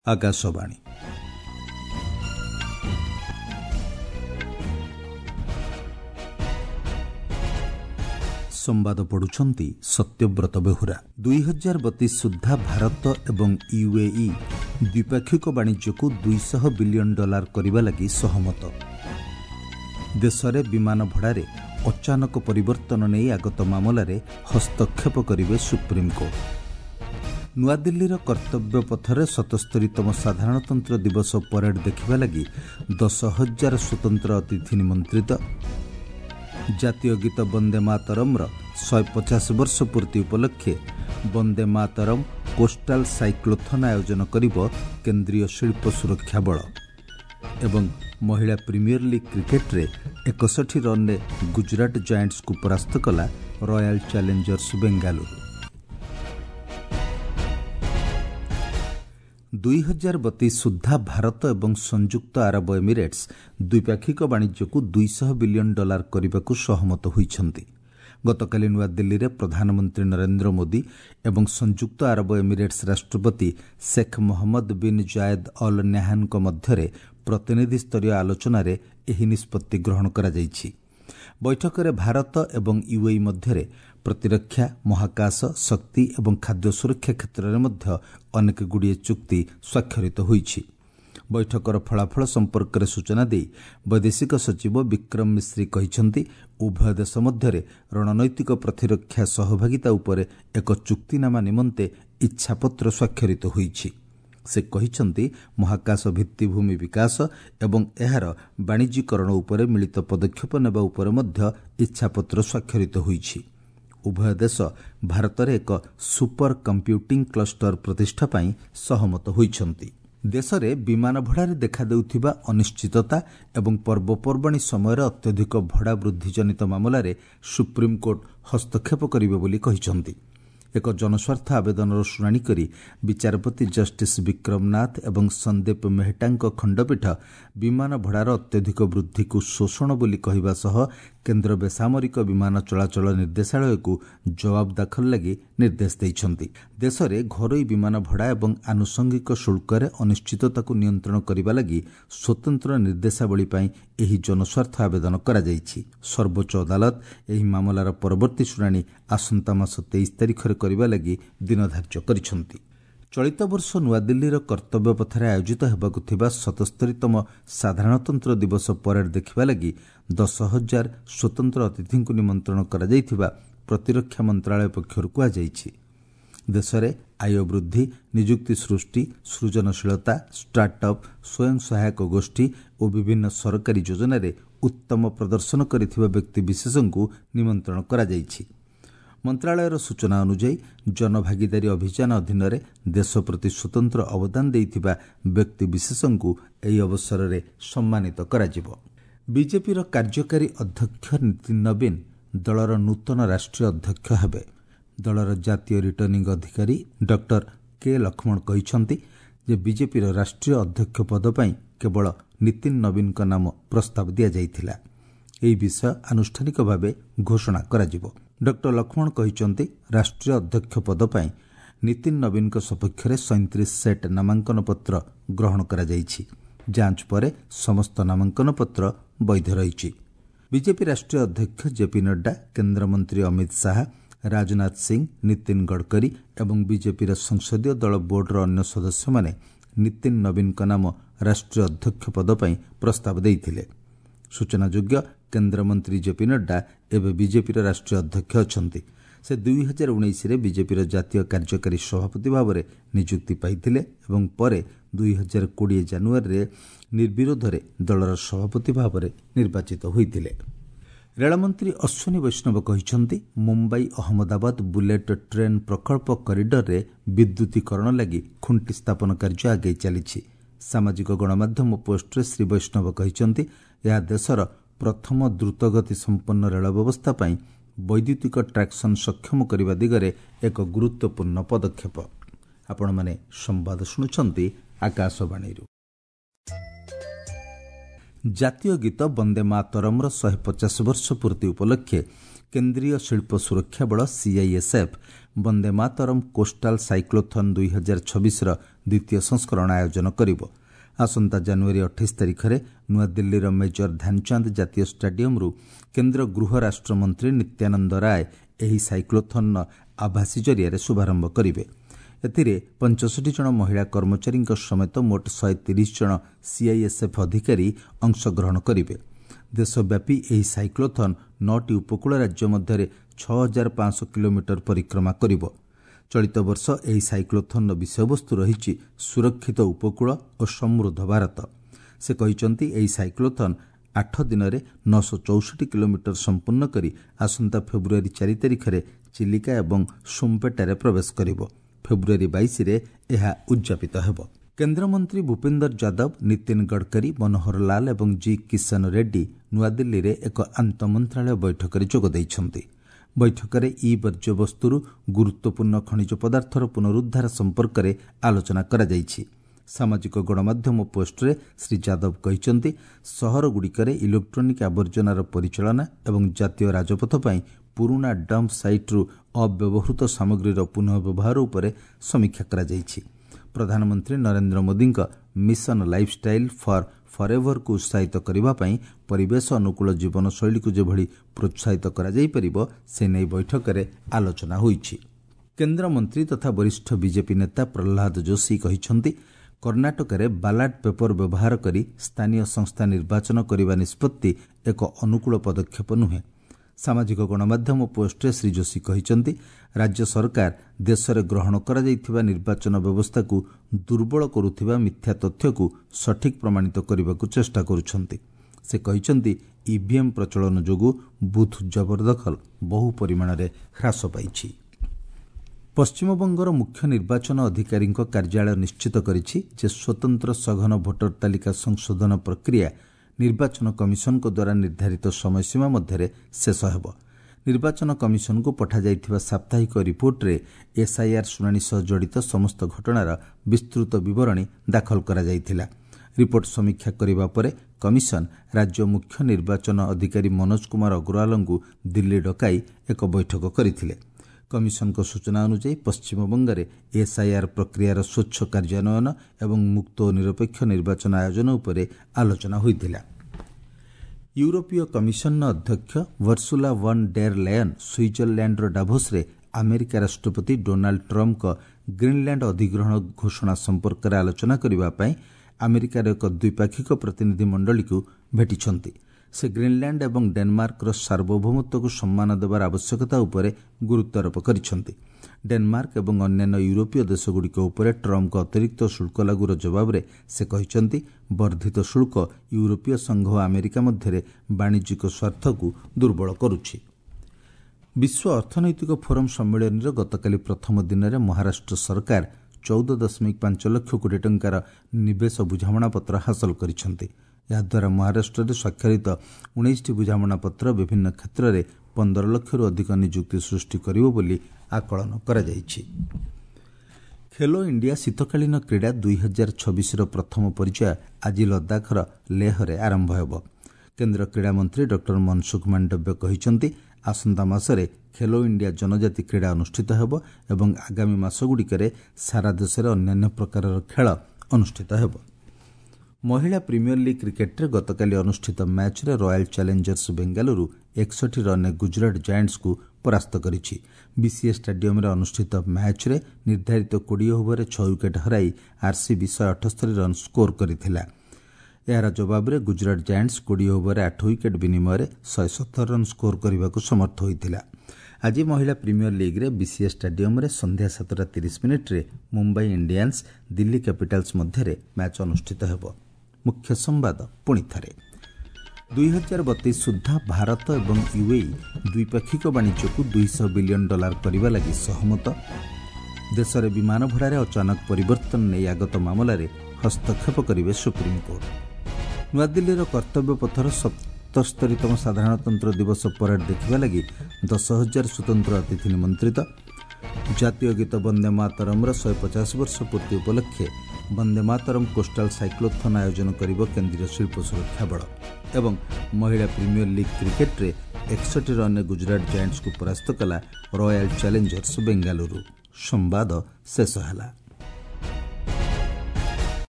आकाशवाणी संवाद पढ़ुछंती सत्यव्रत बेहुरा। 2032 सुधा भारत एवं यूएई द्विपाक्षिक वाणिज्य को $200 बिलियन करने लगी सहमत। देश में विमान भड़ारे अचानक परिवर्तन नहीं आगत मामलें हस्तक्षेप करेंगे सुप्रीमकोर्ट। नुआदिल्लीर कर्तव्य पथरे 77तम साधारणतंत्र दिवस परेड देखा लगी 10,000 स्वतंत्र अतिथि निमंत्रित। जातीय गीत वंदे मातरम्र 150 वर्ष पूर्ति उपलक्षे वंदे मातरम कोस्टाल साइक्लोथन आयोजन करिब केंद्रीय शिल्प सुरक्षा बल। एवं महिला प्रीमियर लीग क्रिकेट रे 61 रन रे गुजरात जायंट्स को परास्त कला रॉयल चैलेंजर्स बेंगालुरु। 2032 सुधा भारत एवं संयुक्त अरब एमिरेट्स द्विपाक्षिक वाणिज्य को $200 बिलियन करने को सहमत होइछंती। गतकाली नुआदिल्ली रे प्रधानमंत्री नरेंद्र मोदी एवं संयुक्त अरब एमिरेट्स राष्ट्रपति शेख मोहम्मद बिन जायद अल न्याहान को मध्यरे प्रतिनिधि स्तरीय आलोचना रे एही निष्पत्ति ग्रहण करा जायछि। बैठक रे भारत एवं यूएई मध्यरे प्रतिरक्षा, महाकाश, शक्ति एवं खाद्य सुरक्षा क्षेत्र में मध्य अनेक गुड़िए चुक्ति स्वाक्षरित होईछि। बैठकर फलाफल संपर्क में सूचना दे वैदेशिक सचिव विक्रम मिश्री कहिछंती उभय देश मध्यरे रणनैतिक प्रतिरक्षा सहभागिता उपरे एक चुक्तिनामा निमंते इच्छापत्र स्वाक्षरित होईछि। से कहिछंती महाकाश भित्तिभूमि विकास एवं एहार वाणिज्यीकरण उपरे मिलित पदक्षेप नेबा उपरे मध्य इच्छापत्र स्वाक्षरित होईछि। उभय देश भारत में एक सुपर कंप्यूटिंग क्लस्टर प्रतिष्ठा पाई सहमत होइछंती। देश में विमान भड़ारे देखा देउथिबा अनिश्चितता एवं पर्वपर्वाणी समय अत्यधिक भड़ा वृद्धि जनित मामलें सुप्रीमकोर्ट हस्तक्षेप करिवे बोली कहिछंती। एक जनस्वार्थ आवेदन शुणाणी करी विचारपति जस्टिस विक्रमनाथ एवं संदीप मेहटांक खंडपीठ विमान भड़ार अत्यधिक वृद्धि को शोषण बोली कहवा सह केंद्र बेसामरिक विमान चलाचल निर्देशालय को जवाब दाखल लगी निर्देश देइछंती। देश में घरोई विमान भड़ा एवं आनुषंगिक शुल्क अनिश्चितता को नियंत्रण करने लगी स्वतंत्र निर्देशावली पाई एही जनस्वार्थ आवेदन करा जायछि। सर्वोच्च अदालत एही मामलार परवर्ती शुणाणी आसंता मास 23 तारिख रे करबा लगी दिन धार्य करिछंती। चलित वर्ष नुआदिल्लीर कर्तव्य पथरे आयोजित हेबाकु थिबा 77तम साधारणतंत्र दिवस परेड देखिबा लगी 10,000 स्वतंत्र अतिथि को निमंत्रण करा जायथिबा प्रतिरक्षा मंत्रालय पक्षरु कुआ जायछि। देश में आय वृद्धि, निजुक्ति सृष्टि, सृजनशीलता, स्टार्टअप, स्वयं सहायक गोष्ठी और विभिन्न सरकारी योजना रे उत्तम प्रदर्शन करिथिबा व्यक्ति विशेषों को निमंत्रण करा जायछि। मंत्रालयर सूचना अनुसार जनभागीदारी अभियान अधीन देश प्रति स्वतंत्र अवदान देइथिबा व्यक्ति विशेषों को एही अवसर में सम्मानित कराजिबो। बीजेपी कार्यकारी अध्यक्ष नितिन नवीन दलर नूतन राष्ट्रीय अध्यक्ष हेबे। दलर जातीय रिटर्निंग अधिकारी डॉक्टर के लक्ष्मण कहिछंती जे बीजेपी राष्ट्रीय अध्यक्ष पद पई केवल नितिन नवीन का नाम प्रस्ताव दिया जाइथिला। एही विषय आनुष्ठानिक भावे घोषणा कराजिबो। डॉक्टर लक्ष्मण कहिछंती राष्ट्रीय अध्यक्ष पद पई नितिन नवीन को सपक्ष में 37 सेट नामांकन पत्र ग्रहण करा जाइछि। जांच परे समस्त नामांकन पत्र वैध रहिछि। बीजेपी राष्ट्रीय अध्यक्ष जेपी नड्डा, केंद्र मंत्री अमित शाह, राजनाथ सिंह, नितिन गडकरी एवं बीजेपी संसदीय दल बोर्डर अन्य सदस्य माने नितिन नवीन का नाम राष्ट्रीय अध्यक्ष पद पई प्रस्ताव देइथिले। सूचनायोग्य केंद्र मंत्री जेपी नड्डा एवं बीजेपी राष्ट्रीय अध्यक्ष अछंती। से 2019 रे बीजेपी जातीय कार्यकारी सभापति भाव में नियुक्ति पाइथिले एवं परे 2020 जानुआरी रे निर्विरोध रे दलर सभापति भाव में निर्वाचित होइथिले। रेलमंत्री अश्विनी वैष्णव कहिछंती मुंबई अहमदाबाद बुलेट ट्रेन प्रकल्प कॉरिडोर रे विद्युतीकरण लगी खुंटी स्थापन कार्य आगे चलीछि। सामाजिक गणमाध्यम पोस्ट रे श्री वैष्णव कहिछंती यह देशर प्रथम द्रुतगति संपन्न रेल व्यवस्था पाई वैद्युतिक ट्रैक्शन सक्षम करने दिगरे एक गुरुत्वपूर्ण पदक्षेप। आपण माने संवाद शुणुछंती आकाशवाणी। जातीय गीत वंदे मातरम्र 150 वर्ष पूर्ति उपलक्षे केंद्रीय शिल्प सुरक्षा बल CISF Vande Mataram coastal cyclothon 2026ର ଦ୍ୱିତୀୟ ସଂସ୍କରଣ ଆୟୋଜନ କରିବ। ଆସନ୍ତା ଜାନୁଆରୀ 28 ତାରିଖରେ ନୂଆଦିଲ୍ଲୀର ମେଜର ଧ୍ୟାନଚାନ୍ଦ ଜାତୀୟ ଷ୍ଟାଡିୟମରୁ କେନ୍ଦ୍ର ଗୃହ ରାଷ୍ଟ୍ରମନ୍ତ୍ରୀ ନିତ୍ୟାନନ୍ଦ ରାୟ ଏହି ସାଇକ୍ଲୋଥନ୍ର ଆଭାସୀ ଜରିଆରେ ଶୁଭାରମ୍ଭ କରିବେ। ଏଥିରେ 65 ଜଣ ମହିଳା କର୍ମଚାରୀଙ୍କ ସମେତ ମୋଟ 130 ଜଣ ସିଆଇଏସ୍ଏଫ୍ ଅଧିକାରୀ ଅଂଶଗ୍ରହଣ କରିବେ। ଦେଶବ୍ୟାପୀ ଏହି ସାଇକ୍ଲୋଥନ୍ 9ଟି ଉପକୂଳ ରାଜ୍ୟ ମଧ୍ୟରେ 6500 କିଲୋମିଟର ପରିକ୍ରମା କରିବ। ଚଳିତ ବର୍ଷ ଏହି ସାଇକ୍ଲୋଥନ୍ର ବିଷୟବସ୍ତୁ ରହିଛି ସୁରକ୍ଷିତ ଉପକୂଳ ଓ ସମୃଦ୍ଧ ଭାରତ। ସେ କହିଛନ୍ତି ଏହି ସାଇକ୍ଲୋଥନ୍ 8 ଦିନରେ 964 କିଲୋମିଟର ସମ୍ପୂର୍ଣ୍ଣ କରି ଆସନ୍ତା ଫେବୃଆରୀ 4 ତାରିଖରେ ଚିଲିକା ଏବଂ ସୋମ୍ପେଟାରେ ପ୍ରବେଶ କରିବ। ଫେବୃଆରୀ 22ରେ ଏହା ଉଦ୍ଯାପିତ ହେବ। କେନ୍ଦ୍ରମନ୍ତ୍ରୀ ଭୂପେନ୍ଦର ଯାଦବ, ନୀତିନ ଗଡ଼କରୀ, ମନୋହର ଲାଲ ଏବଂ ଜି କିଶନ ରେଡ୍ଡୀ ନୂଆଦିଲ୍ଲୀରେ ଏକ ଆନ୍ତଃମନ୍ତ୍ରାଳୟ ବୈଠକରେ ଯୋଗ ଦେଇଛନ୍ତି। ବୈଠକରେ ଇ ବର୍ଜ୍ୟବସ୍ତୁରୁ ଗୁରୁତ୍ୱପୂର୍ଣ୍ଣ ଖଣିଜ ପଦାର୍ଥର ପୁନରୁଦ୍ଧାର ସମ୍ପର୍କରେ ଆଲୋଚନା କରାଯାଇଛି। ସାମାଜିକ ଗଣମାଧ୍ୟମ ପୋଷ୍ଟରେ ଶ୍ରୀ ଯାଦବ କହିଛନ୍ତି, ସହରଗୁଡ଼ିକରେ ଇଲେକ୍ଟ୍ରୋନିକ୍ ଆବର୍ଜନାର ପରିଚାଳନା ଏବଂ ଜାତୀୟ ରାଜପଥ ପାଇଁ ପୁରୁଣା ଡମ୍ପ ସାଇଟ୍ରୁ ଅବ୍ୟବହୃତ ସାମଗ୍ରୀର ପୁନଃ ବ୍ୟବହାର ଉପରେ ସମୀକ୍ଷା କରାଯାଇଛି। ପ୍ରଧାନମନ୍ତ୍ରୀ ନରେନ୍ଦ୍ର ମୋଦିଙ୍କ ମିଶନ ଲାଇଫଷ୍ଟାଇଲ୍ ଫର୍ ଫରଏଭରକୁ ଉତ୍ସାହିତ କରିବା ପାଇଁ ପରିବେଶ ଅନୁକୂଳ ଜୀବନଶୈଳୀକୁ ଯେଭଳି ପ୍ରୋତ୍ସାହିତ କରାଯାଇପାରିବ ସେ ନେଇ ବୈଠକରେ ଆଲୋଚନା ହୋଇଛି। କେନ୍ଦ୍ରମନ୍ତ୍ରୀ ତଥା ବରିଷ୍ଠ ବିଜେପି ନେତା ପ୍ରହ୍ଲାଦ ଯୋଶୀ କହିଛନ୍ତି, କର୍ଣ୍ଣାଟକରେ ବାଲାଟ ପେପର ବ୍ୟବହାର କରି ସ୍ଥାନୀୟ ସଂସ୍ଥା ନିର୍ବାଚନ କରିବା ନିଷ୍ପତ୍ତି ଏକ ଅନୁକୂଳ ପଦକ୍ଷେପ ନୁହେଁ। ସାମାଜିକ ଗଣମାଧ୍ୟମ ପୋଷ୍ଟରେ ଶ୍ରୀ ଯୋଶୀ କହିଛନ୍ତି, ରାଜ୍ୟ ସରକାର ଦେଶରେ ଗ୍ରହଣ କରାଯାଇଥିବା ନିର୍ବାଚନ ବ୍ୟବସ୍ଥାକୁ ଦୁର୍ବଳ କରୁଥିବା ମିଥ୍ୟା ତଥ୍ୟକୁ ସଠିକ୍ ପ୍ରମାଣିତ କରିବାକୁ ଚେଷ୍ଟା କରୁଛନ୍ତି। ସେ କହିଛନ୍ତି, ଇଭିଏମ୍ ପ୍ରଚଳନ ଯୋଗୁଁ ବୁଥ୍ ଜବରଦଖଲ ବହୁ ପରିମାଣରେ ହ୍ରାସ ପାଇଛି। ପଶ୍ଚିମବଙ୍ଗର ମୁଖ୍ୟ ନିର୍ବାଚନ ଅଧିକାରୀଙ୍କ କାର୍ଯ୍ୟାଳୟ ନିଶ୍ଚିତ କରିଛି ଯେ ସ୍ୱତନ୍ତ୍ର ସଘନ ଭୋଟର ତାଲିକା ସଂଶୋଧନ ପ୍ରକ୍ରିୟା ନିର୍ବାଚନ କମିଶନଙ୍କ ଦ୍ୱାରା ନିର୍ଦ୍ଧାରିତ ସମୟସୀମା ମଧ୍ୟରେ ଶେଷ ହେବ। ନିର୍ବାଚନ କମିଶନକୁ ପଠାଯାଇଥିବା ସାପ୍ତାହିକ ରିପୋର୍ଟରେ ଏସ୍ଆଇଆର୍ ଶୁଣାଣି ସହ ଜଡ଼ିତ ସମସ୍ତ ଘଟଣାର ବିସ୍ତୃତ ବିବରଣୀ ଦାଖଲ କରାଯାଇଥିଲା। ରିପୋର୍ଟ ସମୀକ୍ଷା କରିବା ପରେ କମିଶନ ରାଜ୍ୟ ମୁଖ୍ୟ ନିର୍ବାଚନ ଅଧିକାରୀ ମନୋଜ କୁମାର ଅଗ୍ରୱାଲଙ୍କୁ ଦିଲ୍ଲୀ ଡକାଇ ଏକ ବୈଠକ କରିଥିଲେ। କମିଶନଙ୍କ ସୂଚନା ଅନୁଯାୟୀ ପଶ୍ଚିମବଙ୍ଗରେ ଏସ୍ଆଇଆର୍ ପ୍ରକ୍ରିୟାର ସ୍ୱଚ୍ଛ କାର୍ଯ୍ୟାନ୍ୱୟନ ଏବଂ ମୁକ୍ତ ଓ ନିରପେକ୍ଷ ନିର୍ବାଚନ ଆୟୋଜନ ଉପରେ ଆଲୋଚନା ହୋଇଥିଲା। ୟୁରୋପୀୟ କମିଶନର ଅଧ୍ୟକ୍ଷ ଭର୍ସୁଲା ଭନ୍ ଡେର୍ ଲେୟନ୍ ସୁଇଜରଲ୍ୟାଣ୍ଡର ଡାଭୋସରେ ଆମେରିକା ରାଷ୍ଟ୍ରପତି ଡୋନାଲ୍ଡ ଟ୍ରମ୍ପଙ୍କ ଗ୍ରୀନଲ୍ୟାଣ୍ଡ ଅଧିଗ୍ରହଣ ଘୋଷଣା ସମ୍ପର୍କରେ ଆଲୋଚନା କରିବା ପାଇଁ ଆମେରିକାର ଏକ ଦ୍ୱିପାକ୍ଷିକ ପ୍ରତିନିଧି ମଣ୍ଡଳୀକୁ ଭେଟିଛନ୍ତି। ସେ ଗ୍ରୀନଲ୍ୟାଣ୍ଡ ଏବଂ ଡେନମାର୍କର ସାର୍ବଭୌମତ୍ୱକୁ ସମ୍ମାନ ଦେବାର ଆବଶ୍ୟକତା ଉପରେ ଗୁରୁତ୍ୱାରୋପ କରିଛନ୍ତି। ଡେନମାର୍କ ଏବଂ ଅନ୍ୟାନ୍ୟ ୟୁରୋପୀୟ ଦେଶଗୁଡ଼ିକ ଉପରେ ଟ୍ରମ୍ପଙ୍କ ଅତିରିକ୍ତ ଶୁଳ୍କ ଲାଗୁର ଜବାବରେ ସେ କହିଛନ୍ତି, ବର୍ଦ୍ଧିତ ଶୁଳ୍କ ୟୁରୋପୀୟ ସଂଘ ଓ ଆମେରିକା ମଧ୍ୟରେ ବାଣିଜ୍ୟିକ ସ୍ୱାର୍ଥକୁ ଦୁର୍ବଳ କରୁଛି। ବିଶ୍ୱ ଅର୍ଥନୈତିକ ଫୋରମ ସମ୍ମିଳନୀର ଗତକାଲି ପ୍ରଥମ ଦିନରେ ମହାରାଷ୍ଟ୍ର ସରକାର 14.5 ଲକ୍ଷ କୋଟି ଟଙ୍କାର ନିବେଶ ବୁଝାମଣାପତ୍ର ହାସଲ କରିଛନ୍ତି। ଏହାଦ୍ୱାରା ମହାରାଷ୍ଟ୍ରରେ ସ୍ୱାକ୍ଷରିତ 19ଟି ବୁଝାମଣାପତ୍ର ବିଭିନ୍ନ କ୍ଷେତ୍ରରେ 15 ଲକ୍ଷରୁ ଅଧିକ ନିଯୁକ୍ତି ସୃଷ୍ଟି କରିବ ବୋଲି ଆକଳନ କରାଯାଇଛି। ଖେଲୋ ଇଣ୍ଡିଆ ଶୀତକାଳୀନ କ୍ରୀଡ଼ା 2026ର ପ୍ରଥମ ପର୍ଯ୍ୟାୟ ଆଜି ଲଦାଖର ଲେହରେ ଆରମ୍ଭ ହେବ। କେନ୍ଦ୍ର କ୍ରୀଡ଼ାମନ୍ତ୍ରୀ ଡକ୍ଟର ମନସୁଖ ମାଣ୍ଡବ୍ୟ କହିଛନ୍ତି, ଆସନ୍ତା ମାସରେ ଖେଲୋ ଇଣ୍ଡିଆ ଜନଜାତି କ୍ରୀଡ଼ା ଅନୁଷ୍ଠିତ ହେବ ଏବଂ ଆଗାମୀ ମାସଗୁଡ଼ିକରେ ସାରା ଦେଶରେ ଅନ୍ୟାନ୍ୟ ପ୍ରକାରର ଖେଳ ଅନୁଷ୍ଠିତ ହେବ। ମହିଳା ପ୍ରିମିୟର ଲିଗ୍ କ୍ରିକେଟରେ ଗତକାଲି ଅନୁଷ୍ଠିତ ମ୍ୟାଚ୍ରେ ରୟାଲ ଚ୍ୟାଲେଞ୍ଜର୍ସ ବେଙ୍ଗାଲୁରୁ 61 ରନ୍ରେ ଗୁଜରାଟ ଜାୟଣ୍ଟସକୁ ପରାସ୍ତ କରିଛି। ବିସିଏ ଷ୍ଟାଡିୟମରେ ଅନୁଷ୍ଠିତ ମ୍ୟାଚ୍ରେ ନିର୍ଦ୍ଧାରିତ 20 ଓଭରରେ 6 ୱିକେଟ୍ ହରାଇ ଆର୍ସିବି 178 ରନ୍ ସ୍କୋର କରିଥିଲା। ଏହାର ଜବାବରେ ଗୁଜରାଟ ଜାୟଣ୍ଟସ୍ 20 ଓଭରରେ 8 ୱିକେଟ୍ ବିନିମୟରେ 117 ରନ୍ ସ୍କୋର କରିବାକୁ ସମର୍ଥ ହୋଇଥିଲା। ଆଜି ମହିଳା ପ୍ରିମିୟର ଲିଗ୍ରେ ବିସିଏ ଷ୍ଟାଡିୟମରେ ସନ୍ଧ୍ୟା 7:30 ମୁମ୍ବାଇ ଇଣ୍ଡିଆନ୍ସ ଦିଲ୍ଲୀ କ୍ୟାପିଟାଲ୍ସ ମଧ୍ୟରେ ମ୍ୟାଚ୍ ଅନୁଷ୍ଠିତ ହେବ। ମୁଖ୍ୟ ସମ୍ବାଦ ପୁଣି ଥରେ। 2032 ସୁଦ୍ଧା ଭାରତ ଏବଂ ୟୁଏଇ ଦ୍ୱିପାକ୍ଷିକ ବାଣିଜ୍ୟକୁ $200 ବିଲିୟନ କରିବା ଲାଗି ସହମତ। ଦେଶରେ ବିମାନ ଭଡ଼ାରେ ଅଚାନକ ପରିବର୍ତ୍ତନ ନେଇ ଆଗତ ମାମଲାରେ ହସ୍ତକ୍ଷେପ କରିବେ ସୁପ୍ରିମକୋର୍ଟ। ନୂଆଦିଲ୍ଲୀର କର୍ତ୍ତବ୍ୟ ପଥର 77ତମ ସାଧାରଣତନ୍ତ୍ର ଦିବସ ପରେଡ୍ ଦେଖିବା ଲାଗି 10,000 ସ୍ୱତନ୍ତ୍ର ଅତିଥି ନିମନ୍ତ୍ରିତ। ଜାତୀୟ ଗୀତ ବନ୍ଦେ ମାତରମ୍ର 150 ବର୍ଷ ପୂର୍ତ୍ତି ଉପଲକ୍ଷେ ବନ୍ଦେ ମାତରମ୍ କୋଷ୍ଟାଲ ସାଇକ୍ଲୋଥନ୍ ଆୟୋଜନ କରିବ କେନ୍ଦ୍ରୀୟ ଶିଳ୍ପ ସୁରକ୍ଷା ବଳ। ଏବଂ ମହିଳା ପ୍ରିମିୟର ଲିଗ୍ କ୍ରିକେଟରେ 61 ରନ୍ରେ ଗୁଜରାଟ ଜାୟଣ୍ଟସକୁ ପରାସ୍ତ କଲା ରୟାଲ ଚ୍ୟାଲେଞ୍ଜର୍ସ ବେଙ୍ଗାଲୁରୁ। ସମ୍ବାଦ ଶେଷ ହେଲା।